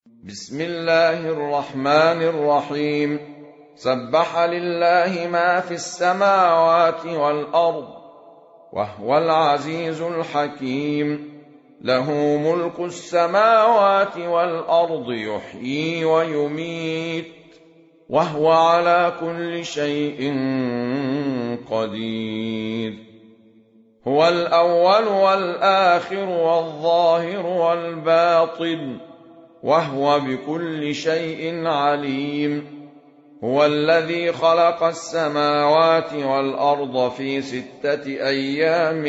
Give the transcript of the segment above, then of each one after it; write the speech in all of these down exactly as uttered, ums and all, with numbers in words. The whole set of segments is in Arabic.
بسم الله الرحمن الرحيم. سبح لله ما في السماوات والأرض وهو العزيز الحكيم. له ملك السماوات والأرض يحيي ويميت وهو على كل شيء قدير. هو الأول والآخر والظاهر والباطن وهو بكل شيء عليم. هو الذي خلق السماوات والأرض في ستة أيام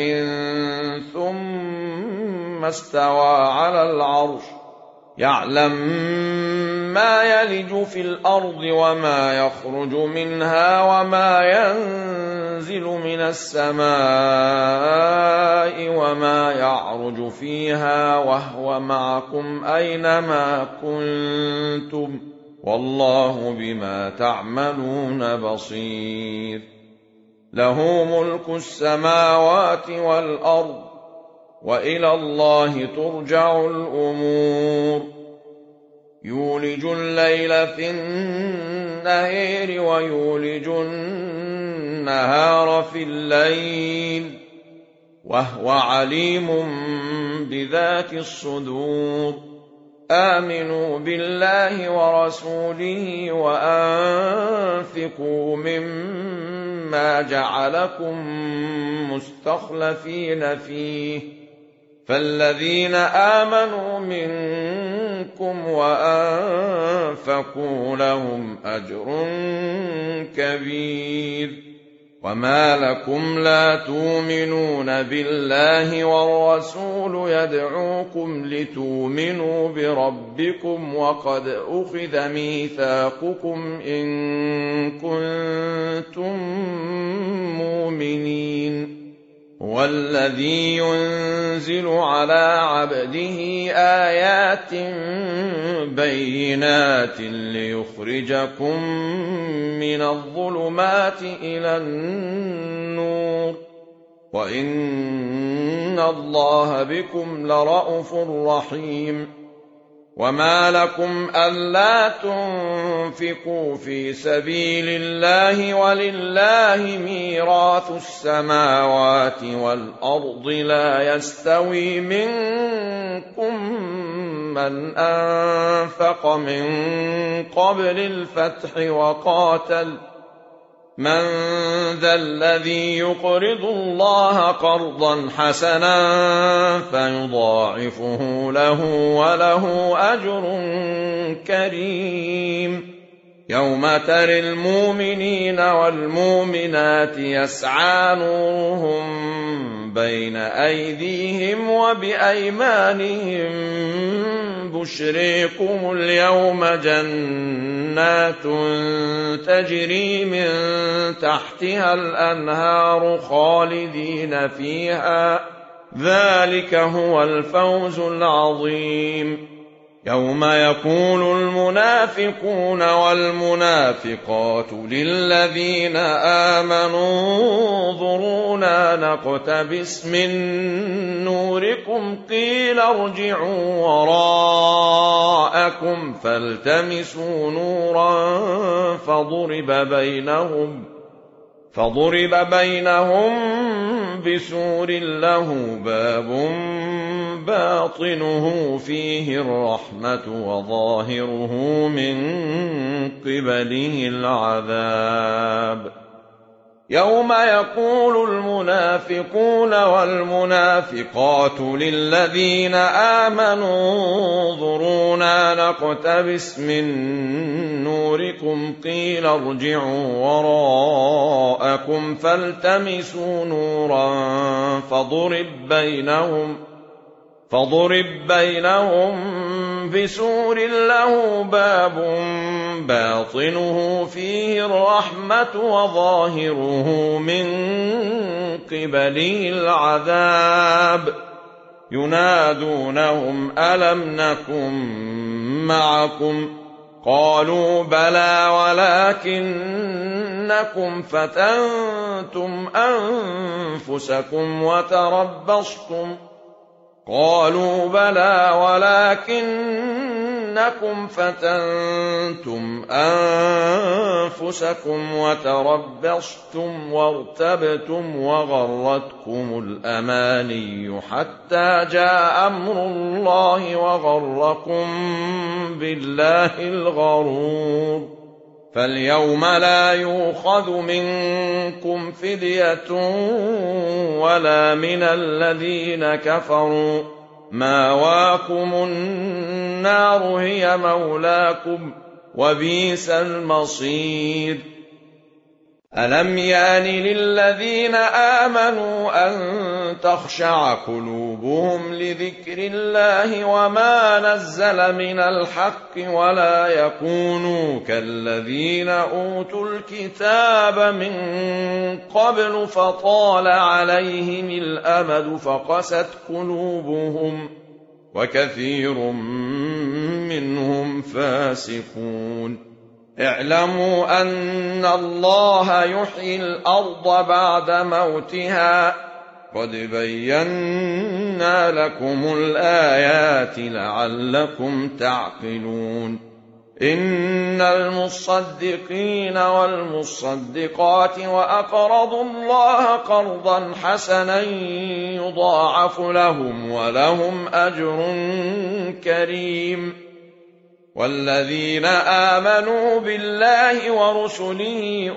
ثم استوى على العرش يعلم ما يلج في الأرض وما يخرج منها وما ينزل من السماء وما يعرج فيها وهو معكم أينما كنتم والله بما تعملون بصير. له ملك السماوات والأرض وإلى الله ترجع الأمور. يولج الليل في النهار ويولج النهار في الليل وهو عليم بذات الصدور. آمنوا بالله ورسوله وأنفقوا مما جعلكم مستخلفين فيه فالذين آمنوا منكم وأنفقوا لهم أجر كبير. وما لكم لا تؤمنون بالله والرسول يدعوكم لتؤمنوا بربكم وقد أخذ ميثاقكم إن كنتم مؤمنين. هو الذي ينزل على عبده آيات بينات ليخرجكم من الظلمات إلى النور وإن الله بكم لرءوف رحيم. وما لكم ألا تنفقوا في سبيل الله ولله ميراث السماوات والأرض لا يستوي منكم من أنفق من قبل الفتح وقاتل من ذا الذي يقرض الله قرضا حسنا فيضاعفه له وله أجر كريم. يوم ترى المؤمنين والمؤمنات يسعى نورهم بين أيديهم وبأيمانهم بشريكم اليوم جنات تجري من تحتها الأنهار خالدين فيها ذلك هو الفوز العظيم. يوم يقول المنافقون والمنافقات للذين آمنوا انظرونا نقتبس من نوركم قيل ارجعوا وراءكم فالتمسوا نورا فضرب بينهم فضرب بينهم بسور له باب باطنه فيه الرحمة وظاهره من قبله العذاب. يوم يقول المنافقون والمنافقات للذين آمنوا انظرونا نقتبس من نوركم قيل ارجعوا وراءكم فالتمسوا نورا فضرب بينهم فضرب بينهم بسور له باب باطنه فيه الرحمة وظاهره من قبله العذاب. ينادونهم ألم نكن معكم قالوا بلى ولكنكم فتنتم أنفسكم وتربصتم قالوا بلى ولكنكم أنكم فتنتم أنفسكم وتربصتم وارتبتم وغرتكم الأماني حتى جاء أمر الله وغركم بالله الغرور. فاليوم لا يؤخذ منكم فدية ولا من الذين كفروا، مأواكم النار هي مولاكم وبئس المصير. ألم يأن للذين آمنوا أن تخشع قلوبهم لذكر الله وما نزل من الحق ولا يكونوا كالذين أوتوا الكتاب من قبل فطال عليهم الأمد فقست قلوبهم وكثير منهم فاسقون. اعلموا أن الله يحيي الأرض بعد موتها قد بينا لكم الآيات لعلكم تعقلون. إن المصدقين والمصدقات وأقرضوا الله قرضا حسنا يضاعف لهم ولهم أجر كريم. والذين آمنوا بالله ورسله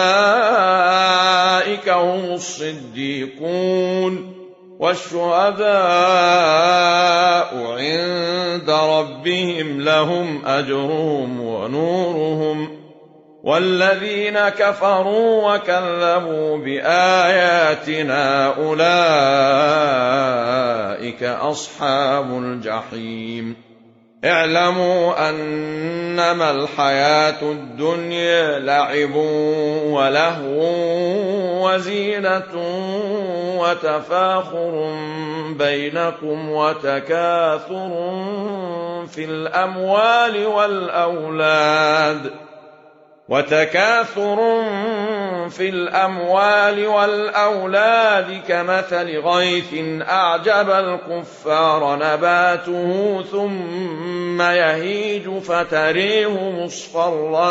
أولئك هم الصديقون والشهداء عند ربهم لهم أجرهم ونورهم. والذين كفروا وكذبوا بآياتنا أولئك أصحاب الجحيم. اعلموا أنما الحياة الدنيا لعب ولهو وزينة وتفاخر بينكم وتكاثر في الأموال والأولاد وتكاثر في الأموال والأولاد كمثل غيث أعجب الكفار نباته ثم يهيج فتريه مصفرا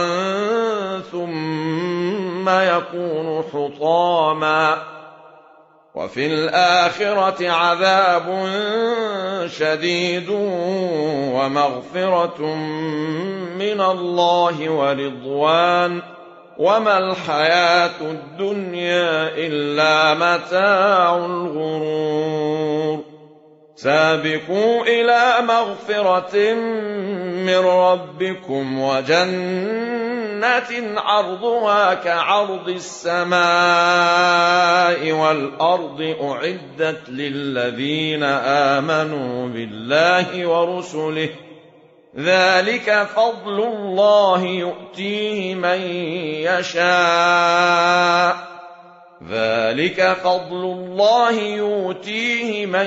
ثم يكون حطاما وفي الآخرة عذاب شديد ومغفرة من الله ورضوان وما الحياة الدنيا إلا متاع الغرور. سابقوا إلى مغفرة من ربكم وجنة عرضها كعرض السماء والأرض أعدت للذين آمنوا بالله ورسله ذلك فضل الله يؤتيه من يشاء ذلك فضل الله يؤتيه من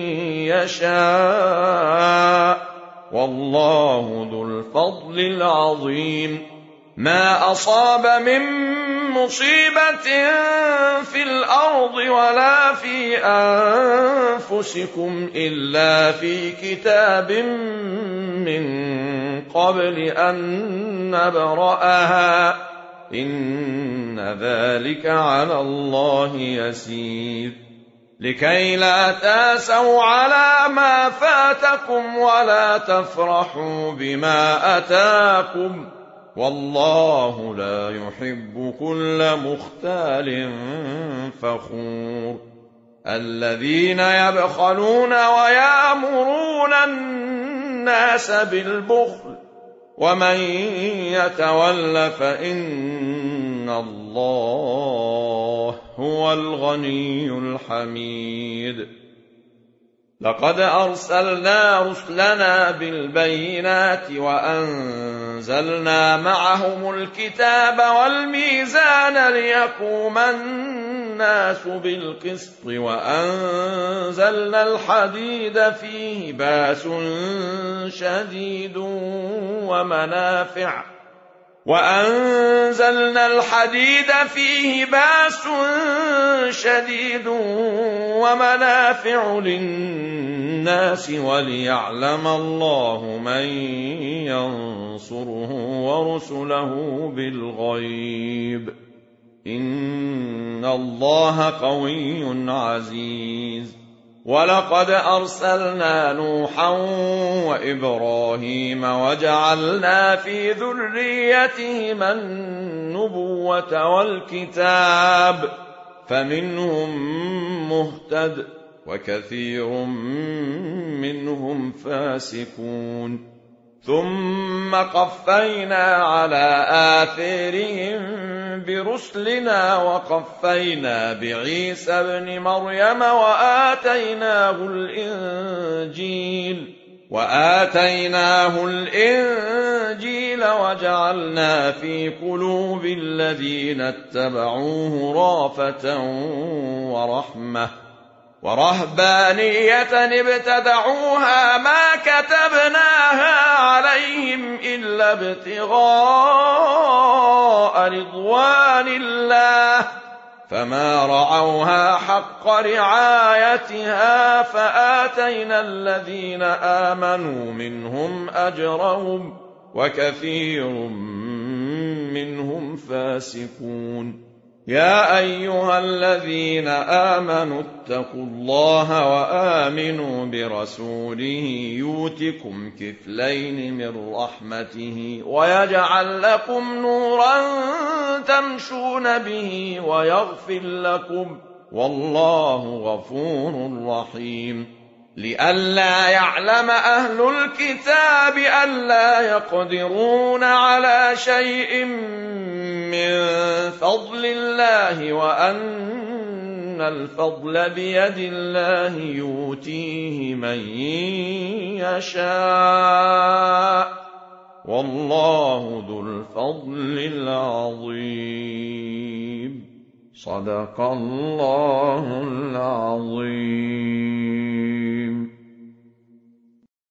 يشاء والله ذو الفضل العظيم. ما أصاب من مصيبة في الأرض ولا في أنفسكم إلا في كتاب من قبل أن نبرأها إن ذلك على الله يسير. لكي لا تاسوا على ما فاتكم ولا تفرحوا بما أتاكم والله لا يحب كل مختال فخور. الذين يبخلون ويأمرون الناس بالبخل ومن يتول فإن الله هو الغني الحميد. لقد أرسلنا رسلنا بالبينات وأنزلنا معهم الكتاب والميزان ليقوم الناس بالقسط وأنزلنا الحديد فيه بأس شديد ومنافع وأنزلنا الحديد فيه بأس شديد ومنافع للناس وليعلم الله من ينصره ورسله بالغيب إن الله قوي عزيز ولقد أرسلنا نوحا وإبراهيم وجعلنا في ذريتهما النبوة والكتاب فمنهم مهتد وكثير منهم فاسقون ثم قفينا على آثارهم برسلنا وقفينا بعيسى ابن مريم وآتيناه الإنجيل وآتيناه الإنجيل وجعلنا في قلوب الذين اتبعوه رأفة ورحمة ورهبانية ابتدعوها ما كتبناها عليهم إلا ابتغاء رضوان الله فما رعوها حق رعايتها فآتينا الذين آمنوا منهم أجرهم وكثير منهم فاسقون يا أيها الذين آمنوا اتقوا الله وآمنوا برسوله يؤتكم كفلين من رحمته ويجعل لكم نورا تمشون به ويغفر لكم والله غفور رحيم لئلا يعلم أهل الكتاب ألا يقدرون على شيء من فضل الله وأن الفضل بيد الله يؤتيه من يشاء والله ذو الفضل العظيم صدق الله العظيم.